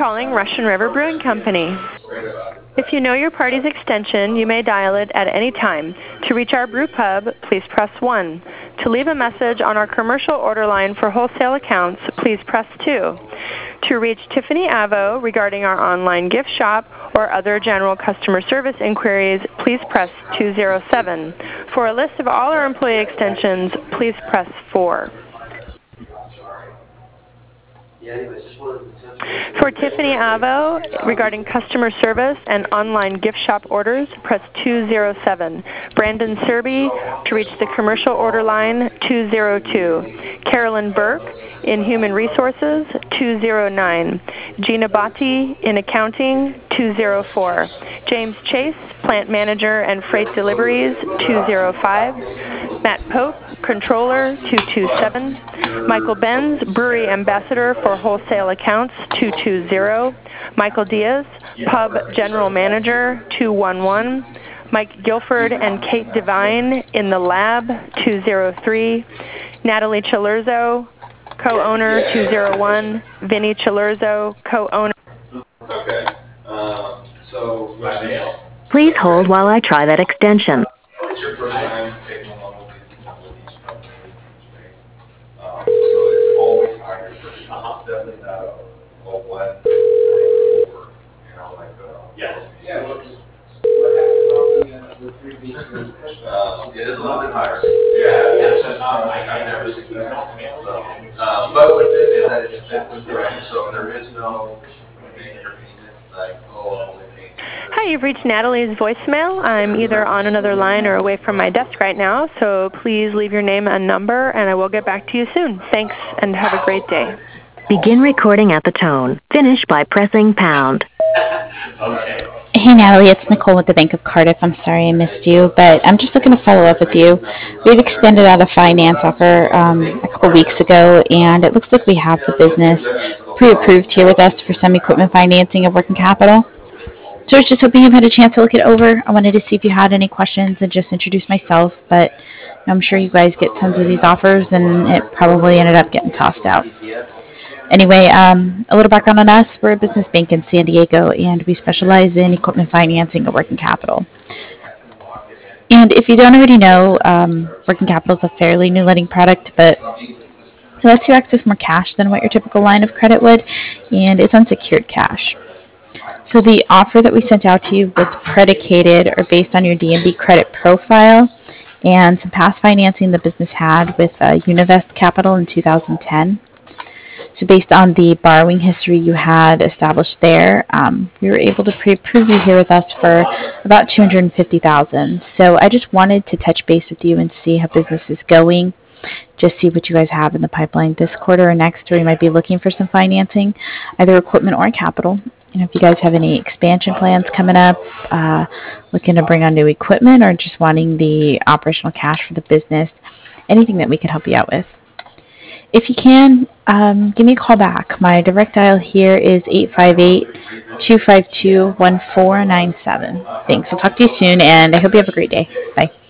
calling Russian River Brewing Company. If you know your party's extension, you may dial it at any time. To reach our brew pub, please press 1. To leave a message on our commercial order line for wholesale accounts, please press 2. To reach Tiffany Avo regarding our online gift shop or other general customer service inquiries, please press 207. For a list of all our employee extensions, please press 4. For Tiffany Avo, regarding customer service and online gift shop orders, press 207. Brandon Serby, to reach the commercial order line, 202. Carolyn Burke, in Human Resources, 209. Gina Botti, in Accounting, 204. James Chase, Plant Manager and Freight Deliveries, 205. Matt Pope, Controller, 227. Michael Benz, Brewery Ambassador for Wholesale Accounts, 220. Michael Diaz, Pub General Manager, 211. Mike Guilford and Kate Devine in the Lab, 203. Natalie Chilurzo, co-owner, 201. Vinny Chilurzo, co-owner. Okay. So, Please hold while I try that extension. it's your first time taking a loan with these companies, so it's always higher. It's definitely not a one or, yes. Yeah, what happened on the previous it is a little bit higher. Yeah, it's just I've never seen that. So, but with this is that it's fit with the rent, so there is no major payment like, oh, I'm only paying. Hi, you've reached Natalie's voicemail. I'm either on another line or away from my desk right now, so please leave your name and number, and I will get back to you soon. Thanks, and have a great day. Begin recording at the tone. Finish by pressing pound. Okay. Hey Natalie, it's Nicole with the Bank of Cardiff. I'm sorry I missed you, but I'm just looking to follow up with you. We've extended out a finance offer a couple weeks ago, and it looks like we have the business pre-approved here with us for some equipment financing of working capital. So I was just hoping you've had a chance to look it over. I wanted to see if you had any questions and just introduce myself, but I'm sure you guys get tons of these offers, and it probably ended up getting tossed out. Anyway, a little background on us. We're a business bank in San Diego, and we specialize in equipment financing of working capital. And if you don't already know, working capital is a fairly new lending product, but it lets you access more cash than what your typical line of credit would, and it's unsecured cash. So the offer that we sent out to you was predicated or based on your D&B credit profile and some past financing the business had with Univest Capital in 2010. So based on the borrowing history you had established there, we were able to pre-approve you here with us for about $250,000. So I just wanted to touch base with you and see how business is going. Just see what you guys have in the pipeline this quarter or next, where you might be looking for some financing, either equipment or capital. If you guys have any expansion plans coming up, looking to bring on new equipment, or just wanting the operational cash for the business, anything that we can help you out with. If you can, give me a call back. My direct dial here is 858-252-1497. Thanks. I'll talk to you soon, and I hope you have a great day. Bye.